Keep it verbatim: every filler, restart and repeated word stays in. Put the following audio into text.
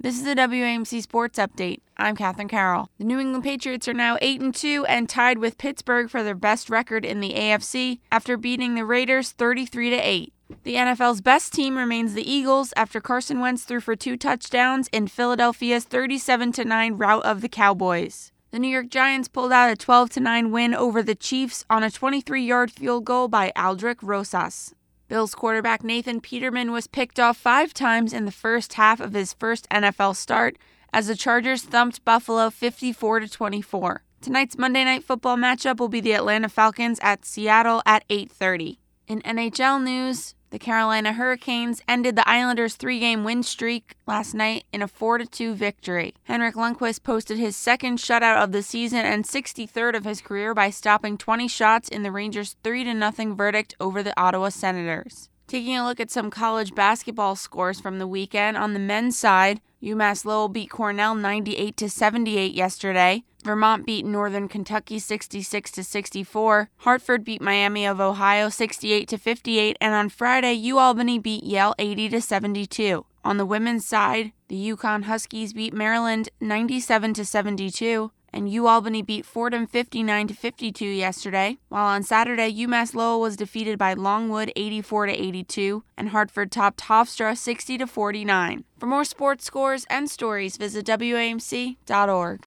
This is the W A M C Sports Update. I'm Catherine Carroll. The New England Patriots are now eight and two and tied with Pittsburgh for their best record in the A F C after beating the Raiders thirty-three to eight. The N F L's best team remains the Eagles after Carson Wentz threw for two touchdowns in Philadelphia's thirty-seven to nine rout of the Cowboys. The New York Giants pulled out a twelve to nine win over the Chiefs on a twenty-three-yard field goal by Aldrick Rosas. Bills quarterback Nathan Peterman was picked off five times in the first half of his first N F L start as the Chargers thumped Buffalo fifty-four to twenty-four. Tonight's Monday Night Football matchup will be the Atlanta Falcons at Seattle at eight thirty. In N H L news, the Carolina Hurricanes ended the Islanders' three-game win streak last night in a four to two victory. Henrik Lundqvist posted his second shutout of the season and sixty-third of his career by stopping twenty shots in the Rangers' three to nothing verdict over the Ottawa Senators. Taking a look at some college basketball scores from the weekend, on the men's side, UMass Lowell beat Cornell ninety-eight to seventy-eight yesterday. Vermont beat Northern Kentucky sixty-six to sixty-four. Hartford beat Miami of Ohio sixty-eight to fifty-eight, and on Friday, UAlbany beat Yale eighty to seventy-two. On the women's side, the Yukon Huskies beat Maryland ninety-seven to seventy-two, and UAlbany beat Fordham fifty-nine to fifty-two yesterday, while on Saturday, UMass Lowell was defeated by Longwood eighty-four to eighty-two, and Hartford topped Hofstra sixty to forty-nine. For more sports scores and stories, visit W A M C dot org.